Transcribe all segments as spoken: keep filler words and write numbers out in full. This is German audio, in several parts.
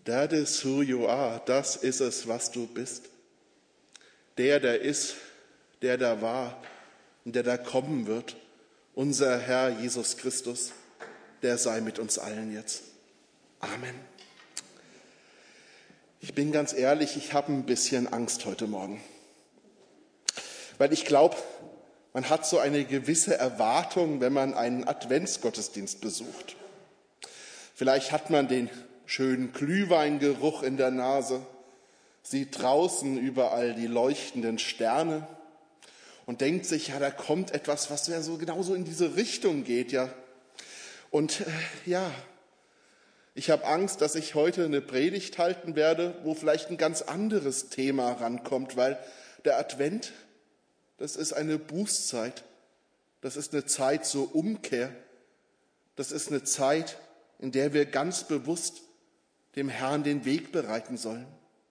That is who you are. Das ist es, was du bist. Der, der ist, der da war und der da kommen wird. Unser Herr Jesus Christus, der sei mit uns allen jetzt. Amen. Ich bin ganz ehrlich, ich habe ein bisschen Angst heute Morgen. Weil ich glaube, man hat so eine gewisse Erwartung, wenn man einen Adventsgottesdienst besucht. Vielleicht hat man den schönen Glühweingeruch in der Nase, sieht draußen überall die leuchtenden Sterne und denkt sich, ja, da kommt etwas, was ja so genauso in diese Richtung geht, ja. Und äh, ja, ich habe Angst, dass ich heute eine Predigt halten werde, wo vielleicht ein ganz anderes Thema rankommt, weil der Advent, das ist eine Bußzeit, das ist eine Zeit zur Umkehr, das ist eine Zeit, in der wir ganz bewusst dem Herrn den Weg bereiten sollen.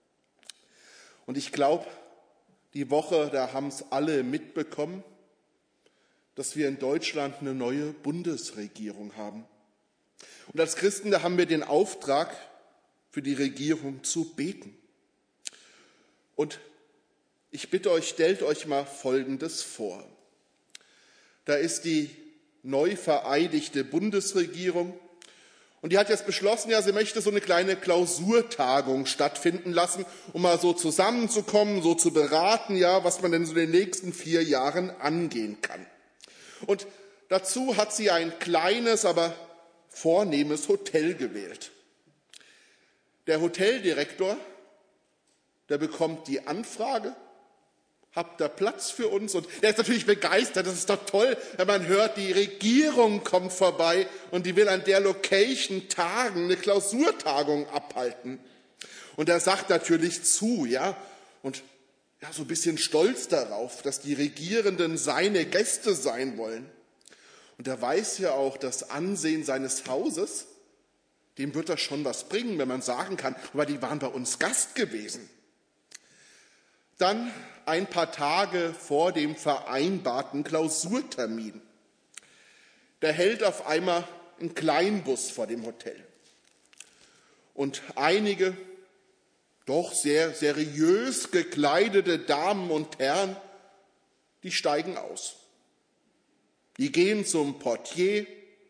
Und ich glaube, die Woche, da haben es alle mitbekommen, dass wir in Deutschland eine neue Bundesregierung haben. Und als Christen, da haben wir den Auftrag, für die Regierung zu beten. Und ich bitte euch, stellt euch mal Folgendes vor. Da ist die neu vereidigte Bundesregierung und die hat jetzt beschlossen, ja, sie möchte so eine kleine Klausurtagung stattfinden lassen, um mal so zusammenzukommen, so zu beraten, ja, was man denn so in den nächsten vier Jahren angehen kann. Und dazu hat sie ein kleines, aber vornehmes Hotel gewählt. Der Hoteldirektor, der bekommt die Anfrage, habt ihr Platz für uns? Und der ist natürlich begeistert, das ist doch toll, wenn man hört, die Regierung kommt vorbei und die will an der Location tagen, eine Klausurtagung abhalten. Und er sagt natürlich zu, ja, und ja, so ein bisschen stolz darauf, dass die Regierenden seine Gäste sein wollen. Und er weiß ja auch, das Ansehen seines Hauses, dem wird das schon was bringen, wenn man sagen kann, aber die waren bei uns Gast gewesen. Dann ein paar Tage vor dem vereinbarten Klausurtermin, da hält auf einmal ein Kleinbus vor dem Hotel. Und einige doch sehr seriös gekleidete Damen und Herren, die steigen aus. Die gehen zum Portier,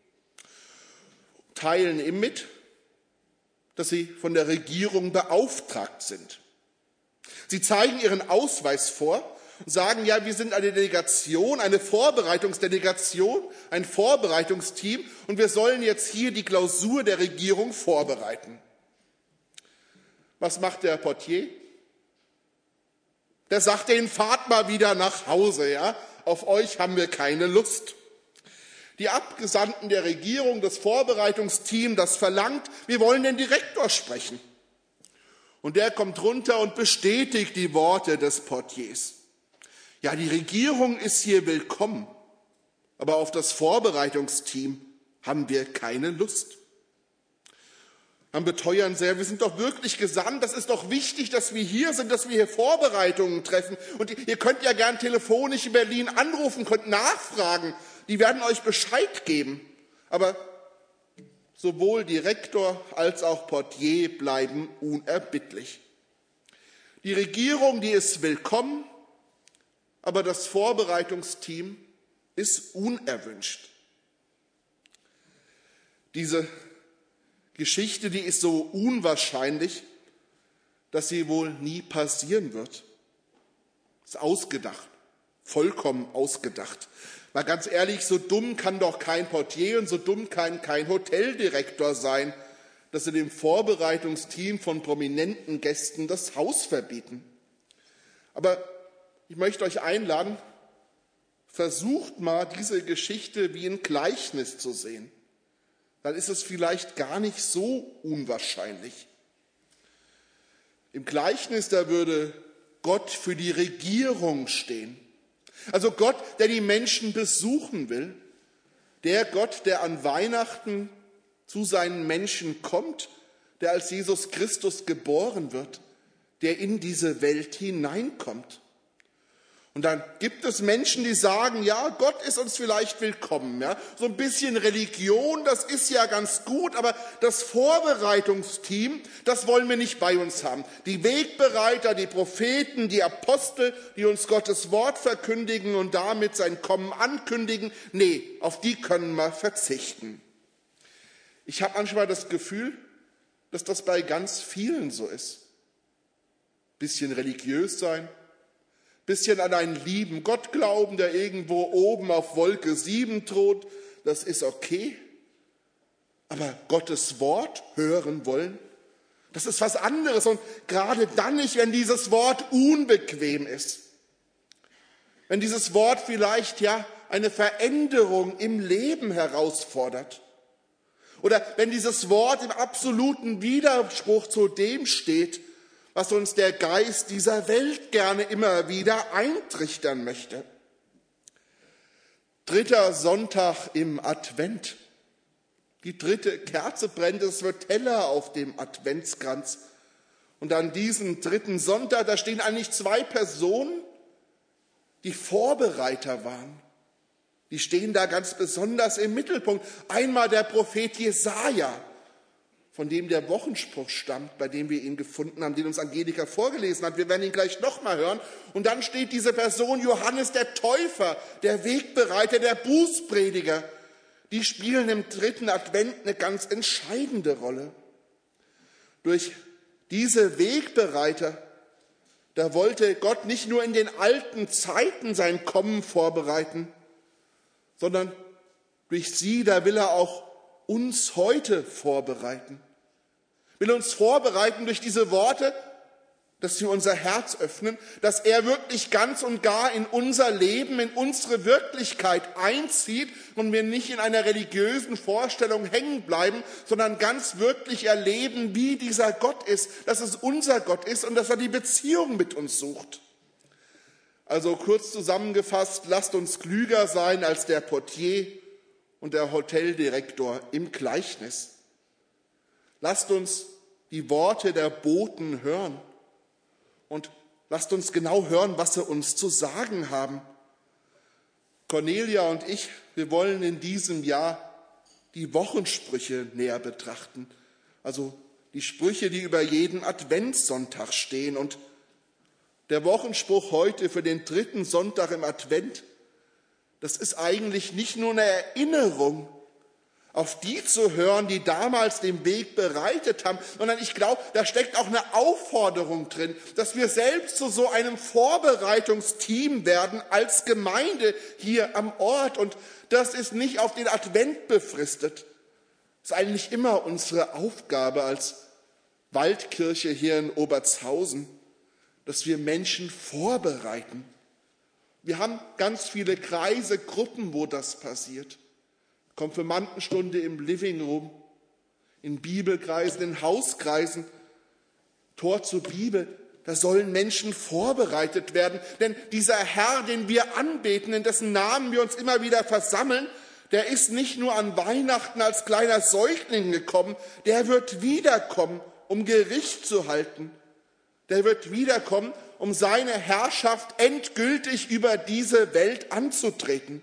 teilen ihm mit, dass sie von der Regierung beauftragt sind. Sie zeigen ihren Ausweis vor und sagen, ja, wir sind eine Delegation, eine Vorbereitungsdelegation, ein Vorbereitungsteam und wir sollen jetzt hier die Klausur der Regierung vorbereiten. Was macht der Portier? Der sagt denen, fahrt mal wieder nach Hause, ja? Auf euch haben wir keine Lust. Die Abgesandten der Regierung, das Vorbereitungsteam, das verlangt, wir wollen den Direktor sprechen. Und der kommt runter und bestätigt die Worte des Portiers. Ja, die Regierung ist hier willkommen, aber auf das Vorbereitungsteam haben wir keine Lust. Dann beteuern sehr, wir sind doch wirklich gesandt, das ist doch wichtig, dass wir hier sind, dass wir hier Vorbereitungen treffen. Und ihr könnt ja gern telefonisch in Berlin anrufen, könnt nachfragen, die werden euch Bescheid geben. Aber sowohl Direktor als auch Portier bleiben unerbittlich. Die Regierung, die ist willkommen, aber das Vorbereitungsteam ist unerwünscht. Diese Geschichte, die ist so unwahrscheinlich, dass sie wohl nie passieren wird. Ist ausgedacht, vollkommen ausgedacht. Mal ganz ehrlich, so dumm kann doch kein Portier und so dumm kann kein Hoteldirektor sein, dass sie dem Vorbereitungsteam von prominenten Gästen das Haus verbieten. Aber ich möchte euch einladen, versucht mal diese Geschichte wie ein Gleichnis zu sehen. Dann ist es vielleicht gar nicht so unwahrscheinlich. Im Gleichnis, da würde Gott für die Regierung stehen. Also Gott, der die Menschen besuchen will, der Gott, der an Weihnachten zu seinen Menschen kommt, der als Jesus Christus geboren wird, der in diese Welt hineinkommt. Und dann gibt es Menschen, die sagen, ja, Gott ist uns vielleicht willkommen. Ja? So ein bisschen Religion, das ist ja ganz gut, aber das Vorbereitungsteam, das wollen wir nicht bei uns haben. Die Wegbereiter, die Propheten, die Apostel, die uns Gottes Wort verkündigen und damit sein Kommen ankündigen, nee, auf die können wir verzichten. Ich habe manchmal das Gefühl, dass das bei ganz vielen so ist. Bisschen religiös sein, bisschen an einen lieben Gott glauben, der irgendwo oben auf Wolke sieben thront, das ist okay. Aber Gottes Wort hören wollen, das ist was anderes. Und gerade dann nicht, wenn dieses Wort unbequem ist. Wenn dieses Wort vielleicht ja eine Veränderung im Leben herausfordert. Oder wenn dieses Wort im absoluten Widerspruch zu dem steht, was uns der Geist dieser Welt gerne immer wieder eintrichtern möchte. Dritter Sonntag im Advent. Die dritte Kerze brennt, es wird heller auf dem Adventskranz. Und an diesem dritten Sonntag, da stehen eigentlich zwei Personen, die Vorbereiter waren. Die stehen da ganz besonders im Mittelpunkt. Einmal der Prophet Jesaja, von dem der Wochenspruch stammt, bei dem wir ihn gefunden haben, den uns Angelika vorgelesen hat. Wir werden ihn gleich nochmal hören. Und dann steht diese Person Johannes der Täufer, der Wegbereiter, der Bußprediger. Die spielen im dritten Advent eine ganz entscheidende Rolle. Durch diese Wegbereiter, da wollte Gott nicht nur in den alten Zeiten sein Kommen vorbereiten, sondern durch sie, da will er auch uns heute vorbereiten. Will uns vorbereiten durch diese Worte, dass wir unser Herz öffnen, dass er wirklich ganz und gar in unser Leben, in unsere Wirklichkeit einzieht und wir nicht in einer religiösen Vorstellung hängen bleiben, sondern ganz wirklich erleben, wie dieser Gott ist, dass es unser Gott ist und dass er die Beziehung mit uns sucht. Also kurz zusammengefasst, lasst uns klüger sein als der Portier und der Hoteldirektor im Gleichnis. Lasst uns die Worte der Boten hören und lasst uns genau hören, was sie uns zu sagen haben. Cornelia und ich, wir wollen in diesem Jahr die Wochensprüche näher betrachten. Also die Sprüche, die über jeden Adventssonntag stehen. Und der Wochenspruch heute für den dritten Sonntag im Advent, das ist eigentlich nicht nur eine Erinnerung, auf die zu hören, die damals den Weg bereitet haben, sondern ich glaube, da steckt auch eine Aufforderung drin, dass wir selbst zu so einem Vorbereitungsteam werden als Gemeinde hier am Ort. Und das ist nicht auf den Advent befristet. Das ist eigentlich immer unsere Aufgabe als Waldkirche hier in Obertshausen, dass wir Menschen vorbereiten. Wir haben ganz viele Kreise, Gruppen, wo das passiert. Konfirmandenstunde im Living Room, in Bibelkreisen, in Hauskreisen, Tor zur Bibel. Da sollen Menschen vorbereitet werden. Denn dieser Herr, den wir anbeten, in dessen Namen wir uns immer wieder versammeln, der ist nicht nur an Weihnachten als kleiner Säugling gekommen, der wird wiederkommen, um Gericht zu halten. Der wird wiederkommen, um seine Herrschaft endgültig über diese Welt anzutreten.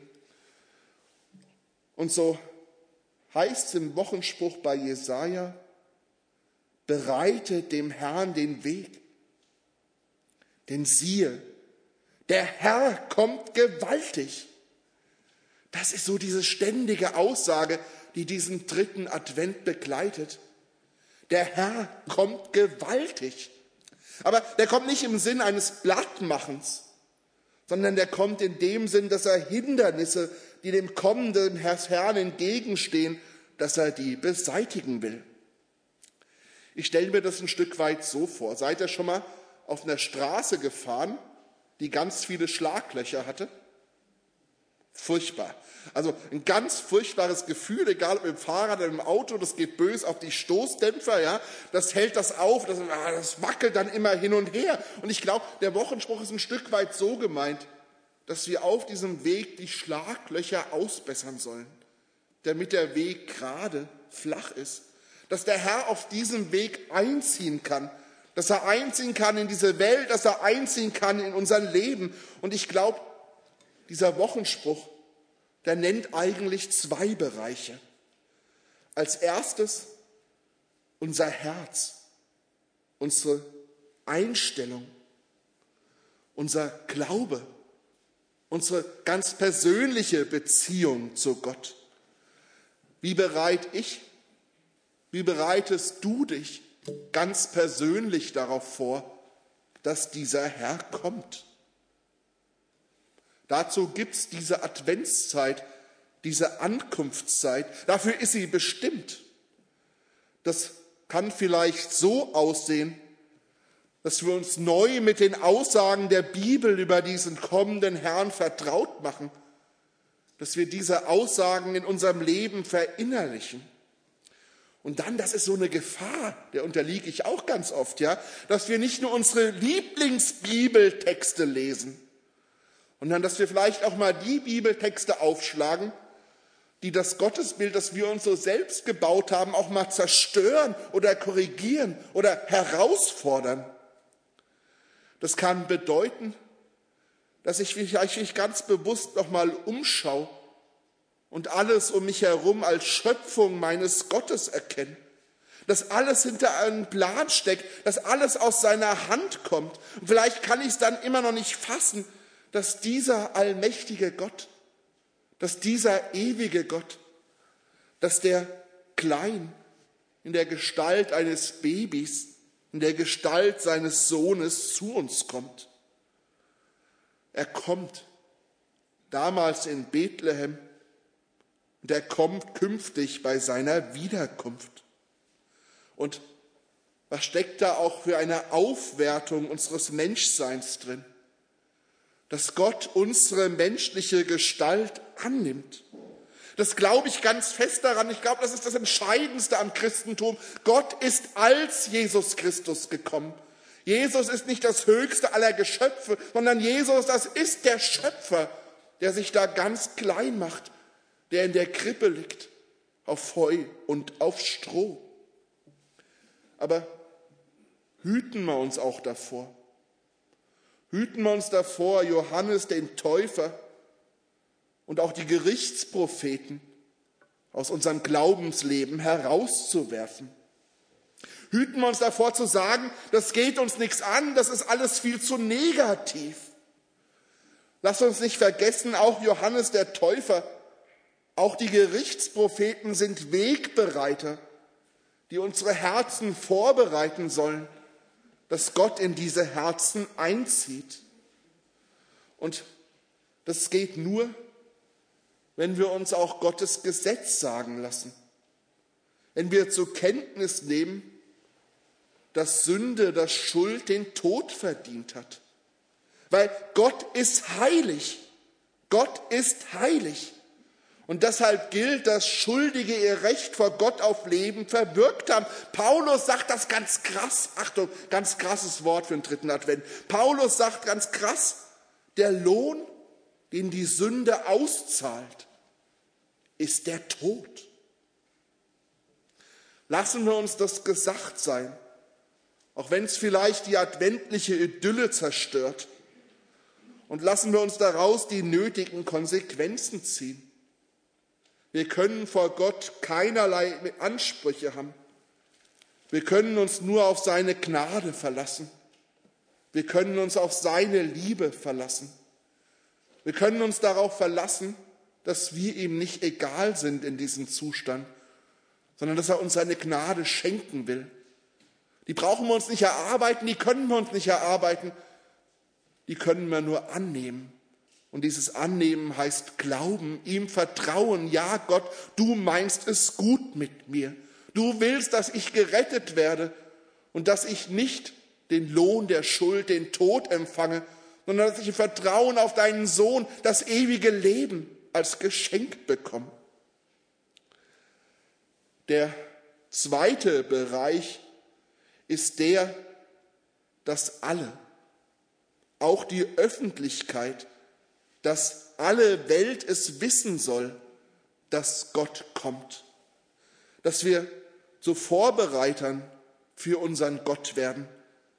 Und so heißt es im Wochenspruch bei Jesaja, bereite dem Herrn den Weg. Denn siehe, der Herr kommt gewaltig. Das ist so diese ständige Aussage, die diesen dritten Advent begleitet. Der Herr kommt gewaltig. Aber der kommt nicht im Sinn eines Blattmachens, sondern der kommt in dem Sinn, dass er Hindernisse, die dem kommenden Herrn entgegenstehen, dass er die beseitigen will. Ich stelle mir das ein Stück weit so vor. Seid ihr schon mal auf einer Straße gefahren, die ganz viele Schlaglöcher hatte? Furchtbar. Also ein ganz furchtbares Gefühl, egal ob im Fahrrad oder im Auto, das geht bös auf die Stoßdämpfer, ja, das hält das auf, das, das wackelt dann immer hin und her. Und ich glaube, der Wochenspruch ist ein Stück weit so gemeint, dass wir auf diesem Weg die Schlaglöcher ausbessern sollen, damit der Weg gerade flach ist, dass der Herr auf diesem Weg einziehen kann, dass er einziehen kann in diese Welt, dass er einziehen kann in unser Leben. Und ich glaube, dieser Wochenspruch, der nennt eigentlich zwei Bereiche. Als erstes unser Herz, unsere Einstellung, unser Glaube, unsere ganz persönliche Beziehung zu Gott. Wie bereite ich, wie bereitest du dich ganz persönlich darauf vor, dass dieser Herr kommt? Dazu gibt es diese Adventszeit, diese Ankunftszeit. Dafür ist sie bestimmt. Das kann vielleicht so aussehen, dass wir uns neu mit den Aussagen der Bibel über diesen kommenden Herrn vertraut machen, dass wir diese Aussagen in unserem Leben verinnerlichen. Und dann, das ist so eine Gefahr, der unterliege ich auch ganz oft, ja, dass wir nicht nur unsere Lieblingsbibeltexte lesen, sondern dass wir vielleicht auch mal die Bibeltexte aufschlagen, die das Gottesbild, das wir uns so selbst gebaut haben, auch mal zerstören oder korrigieren oder herausfordern. Das kann bedeuten, dass ich mich ganz bewusst noch mal umschaue und alles um mich herum als Schöpfung meines Gottes erkenne. Dass alles hinter einem Plan steckt, dass alles aus seiner Hand kommt. Und vielleicht kann ich es dann immer noch nicht fassen, dass dieser allmächtige Gott, dass dieser ewige Gott, dass der klein in der Gestalt eines Babys, in der Gestalt seines Sohnes zu uns kommt. Er kommt damals in Bethlehem und er kommt künftig bei seiner Wiederkunft. Und was steckt da auch für eine Aufwertung unseres Menschseins drin? Dass Gott unsere menschliche Gestalt annimmt. Das glaube ich ganz fest daran. Ich glaube, das ist das Entscheidendste am Christentum. Gott ist als Jesus Christus gekommen. Jesus ist nicht das höchste aller Geschöpfe, sondern Jesus, das ist der Schöpfer, der sich da ganz klein macht, der in der Krippe liegt, auf Heu und auf Stroh. Aber hüten wir uns auch davor. Hüten wir uns davor, Johannes den Täufer und auch die Gerichtspropheten aus unserem Glaubensleben herauszuwerfen. Hüten wir uns davor zu sagen, das geht uns nichts an, das ist alles viel zu negativ. Lass uns nicht vergessen, auch Johannes der Täufer, auch die Gerichtspropheten sind Wegbereiter, die unsere Herzen vorbereiten sollen, dass Gott in diese Herzen einzieht. Und das geht nur, wenn wir uns auch Gottes Gesetz sagen lassen. Wenn wir zur Kenntnis nehmen, dass Sünde, dass Schuld den Tod verdient hat. Weil Gott ist heilig. Gott ist heilig. Und deshalb gilt, dass Schuldige ihr Recht vor Gott auf Leben verwirkt haben. Paulus sagt das ganz krass. Achtung, ganz krasses Wort für den dritten Advent. Paulus sagt ganz krass, der Lohn, den die Sünde auszahlt, ist der Tod. Lassen wir uns das gesagt sein, auch wenn es vielleicht die adventliche Idylle zerstört. Und lassen wir uns daraus die nötigen Konsequenzen ziehen. Wir können vor Gott keinerlei Ansprüche haben. Wir können uns nur auf seine Gnade verlassen. Wir können uns auf seine Liebe verlassen. Wir können uns darauf verlassen, dass wir ihm nicht egal sind in diesem Zustand, sondern dass er uns seine Gnade schenken will. Die brauchen wir uns nicht erarbeiten, die können wir uns nicht erarbeiten, die können wir nur annehmen. Und dieses Annehmen heißt Glauben, ihm vertrauen. Ja, Gott, du meinst es gut mit mir. Du willst, dass ich gerettet werde und dass ich nicht den Lohn der Schuld, den Tod empfange, sondern dass ich im Vertrauen auf deinen Sohn das ewige Leben als Geschenk bekomme. Der zweite Bereich ist der, dass alle, auch die Öffentlichkeit, dass alle Welt es wissen soll, dass Gott kommt. Dass wir zu Vorbereitern für unseren Gott werden.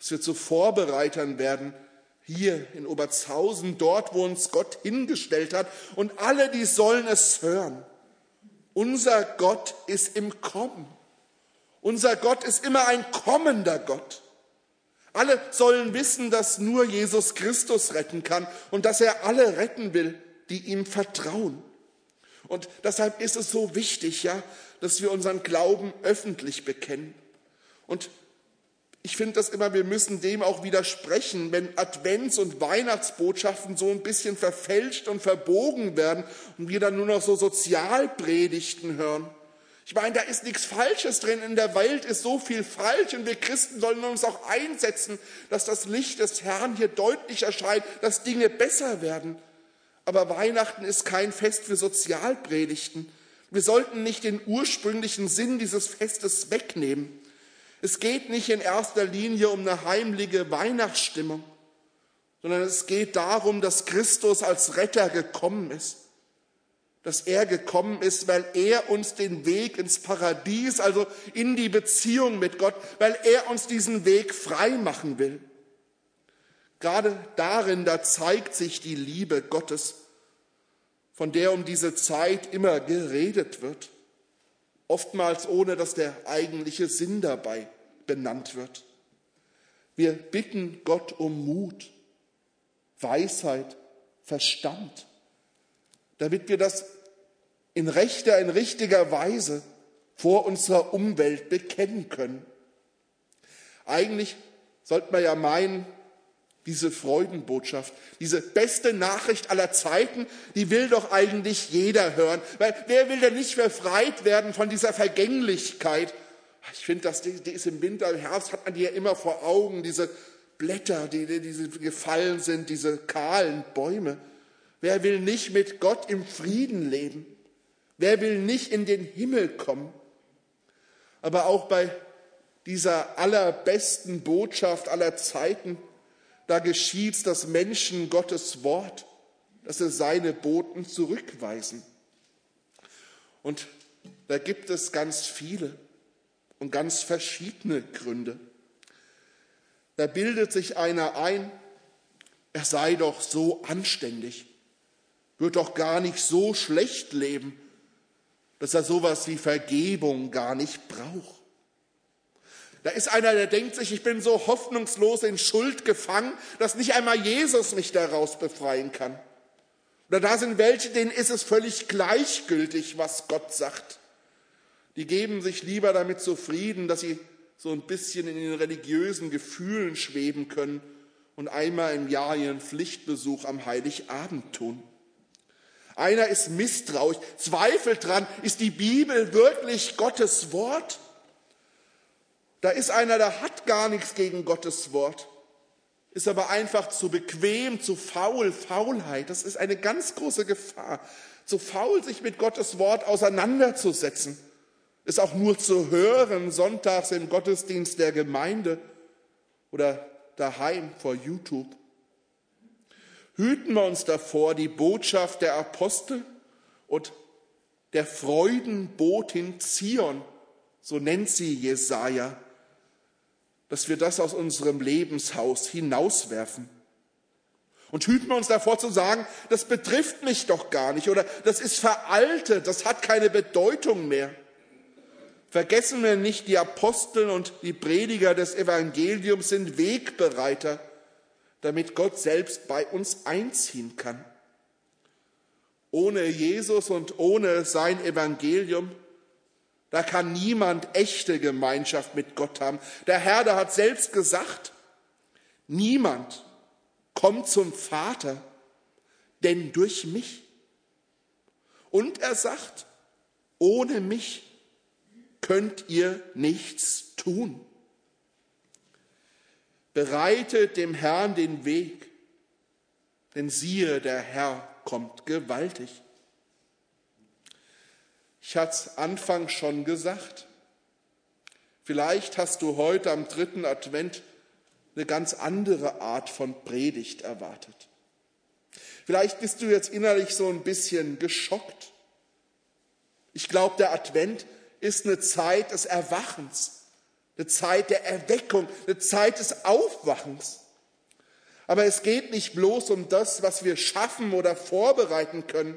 dass wir zu Vorbereitern werden, hier in Obertshausen, dort, wo uns Gott hingestellt hat. Und alle, die sollen es hören. Unser Gott ist im Kommen. Unser Gott ist immer ein kommender Gott. Alle sollen wissen, dass nur Jesus Christus retten kann und dass er alle retten will, die ihm vertrauen. Und deshalb ist es so wichtig, ja, dass wir unseren Glauben öffentlich bekennen. Und ich finde das immer, wir müssen dem auch widersprechen, wenn Advents- und Weihnachtsbotschaften so ein bisschen verfälscht und verbogen werden und wir dann nur noch so Sozialpredigten hören. Ich meine, da ist nichts Falsches drin, in der Welt ist so viel falsch und wir Christen sollen uns auch einsetzen, dass das Licht des Herrn hier deutlich erscheint, dass Dinge besser werden. Aber Weihnachten ist kein Fest für Sozialpredigten. Wir sollten nicht den ursprünglichen Sinn dieses Festes wegnehmen. Es geht nicht in erster Linie um eine heimliche Weihnachtsstimmung, sondern es geht darum, dass Christus als Retter gekommen ist. Dass er gekommen ist, weil er uns den Weg ins Paradies, also in die Beziehung mit Gott, weil er uns diesen Weg frei machen will. Gerade darin, da zeigt sich die Liebe Gottes, von der um diese Zeit immer geredet wird. Oftmals ohne, dass der eigentliche Sinn dabei benannt wird. Wir bitten Gott um Mut, Weisheit, Verstand, damit wir das in rechter, in richtiger Weise vor unserer Umwelt bekennen können. Eigentlich sollte man ja meinen, diese Freudenbotschaft, diese beste Nachricht aller Zeiten, die will doch eigentlich jeder hören. Weil wer will denn nicht befreit werden von dieser Vergänglichkeit? Ich finde, dass die, die ist im Winter, im Herbst hat man die ja immer vor Augen, diese Blätter, die, die, die gefallen sind, diese kahlen Bäume. Wer will nicht mit Gott im Frieden leben? Wer will nicht in den Himmel kommen? Aber auch bei dieser allerbesten Botschaft aller Zeiten, da geschieht's, dass Menschen Gottes Wort, dass sie seine Boten zurückweisen. Und da gibt es ganz viele und ganz verschiedene Gründe. Da bildet sich einer ein, er sei doch so anständig, wird doch gar nicht so schlecht leben, dass er sowas wie Vergebung gar nicht braucht. Da ist einer, der denkt sich, ich bin so hoffnungslos in Schuld gefangen, dass nicht einmal Jesus mich daraus befreien kann. Oder da sind welche, denen ist es völlig gleichgültig, was Gott sagt. Die geben sich lieber damit zufrieden, dass sie so ein bisschen in den religiösen Gefühlen schweben können und einmal im Jahr ihren Pflichtbesuch am Heiligabend tun. Einer ist misstrauisch, zweifelt dran, ist die Bibel wirklich Gottes Wort? Da ist einer, der hat gar nichts gegen Gottes Wort, ist aber einfach zu bequem, zu faul, Faulheit. Das ist eine ganz große Gefahr. Zu faul, sich mit Gottes Wort auseinanderzusetzen, es auch nur zu hören, sonntags im Gottesdienst der Gemeinde oder daheim vor YouTube. Hüten wir uns davor, die Botschaft der Apostel und der Freudenbotin Zion, so nennt sie Jesaja, dass wir das aus unserem Lebenshaus hinauswerfen. Und hüten wir uns davor zu sagen, das betrifft mich doch gar nicht oder das ist veraltet, das hat keine Bedeutung mehr. Vergessen wir nicht, die Apostel und die Prediger des Evangeliums sind Wegbereiter, damit Gott selbst bei uns einziehen kann. Ohne Jesus und ohne sein Evangelium, da kann niemand echte Gemeinschaft mit Gott haben. Der Herr, der hat selbst gesagt, niemand kommt zum Vater, denn durch mich. Und er sagt, ohne mich könnt ihr nichts tun. Bereitet dem Herrn den Weg, denn siehe, der Herr kommt gewaltig. Ich hatte es anfangs schon gesagt, vielleicht hast du heute am dritten Advent eine ganz andere Art von Predigt erwartet. Vielleicht bist du jetzt innerlich so ein bisschen geschockt. Ich glaube, der Advent ist eine Zeit des Erwachens, eine Zeit der Erweckung, eine Zeit des Aufwachens. Aber es geht nicht bloß um das, was wir schaffen oder vorbereiten können.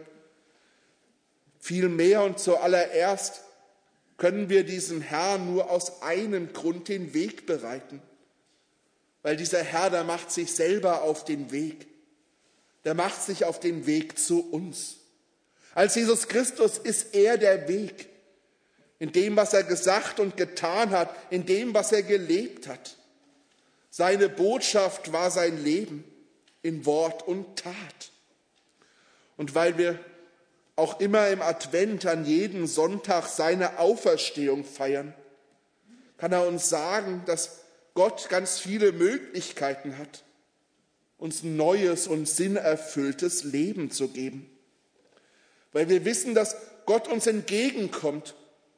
Vielmehr und zuallererst können wir diesem Herrn nur aus einem Grund den Weg bereiten. Weil dieser Herr, der macht sich selber auf den Weg. Der macht sich auf den Weg zu uns. Als Jesus Christus ist er der Weg. In dem, was er gesagt und getan hat, in dem, was er gelebt hat. Seine Botschaft war sein Leben in Wort und Tat. Und weil wir auch immer im Advent an jedem Sonntag seine Auferstehung feiern, kann er uns sagen, dass Gott ganz viele Möglichkeiten hat, uns ein neues und sinnerfülltes Leben zu geben. Weil wir wissen, dass Gott uns entgegenkommt,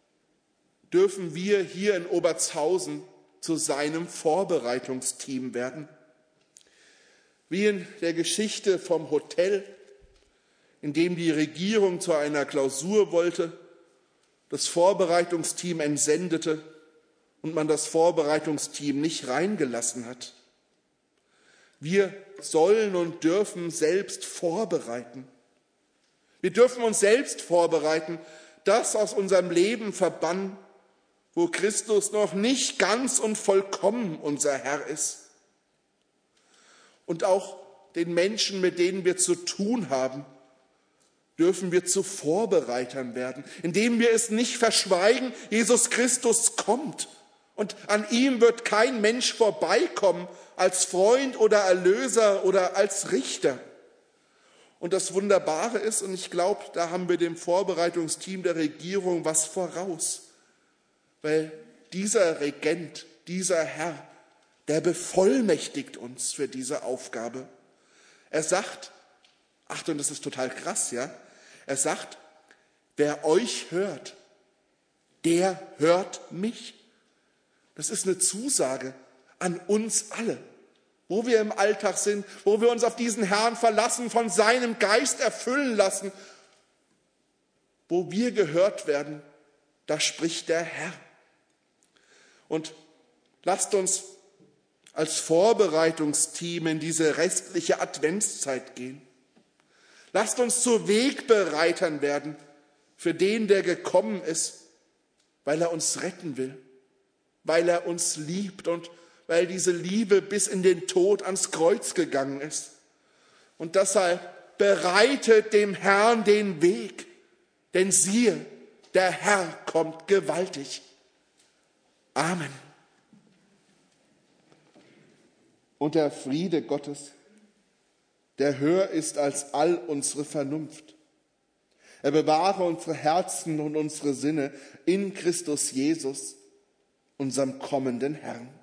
dürfen wir hier in Obertshausen zu seinem Vorbereitungsteam werden. Wie in der Geschichte vom Hotel, in dem die Regierung zu einer Klausur wollte, das Vorbereitungsteam entsendete und man das Vorbereitungsteam nicht reingelassen hat. Wir sollen und dürfen selbst vorbereiten. Wir dürfen uns selbst vorbereiten, das aus unserem Leben verbannen, wo Christus noch nicht ganz und vollkommen unser Herr ist. Und auch den Menschen, mit denen wir zu tun haben, dürfen wir zu Vorbereitern werden, indem wir es nicht verschweigen, Jesus Christus kommt. Und an ihm wird kein Mensch vorbeikommen, als Freund oder Erlöser oder als Richter. Und das Wunderbare ist, und ich glaube, da haben wir dem Vorbereitungsteam der Regierung was voraus. Weil dieser Regent, dieser Herr, der bevollmächtigt uns für diese Aufgabe. Er sagt, Achtung, das ist total krass, ja? Er sagt, wer euch hört, der hört mich. Das ist eine Zusage an uns alle, wo wir im Alltag sind, wo wir uns auf diesen Herrn verlassen, von seinem Geist erfüllen lassen, wo wir gehört werden, da spricht der Herr. Und lasst uns als Vorbereitungsteam in diese restliche Adventszeit gehen. Lasst uns zu Wegbereitern werden für den, der gekommen ist, weil er uns retten will, weil er uns liebt und weil diese Liebe bis in den Tod ans Kreuz gegangen ist. Und deshalb bereitet dem Herrn den Weg, denn siehe, der Herr kommt gewaltig. Amen. Und der Friede Gottes, der höher ist als all unsere Vernunft. Er bewahre unsere Herzen und unsere Sinne in Christus Jesus, unserem kommenden Herrn.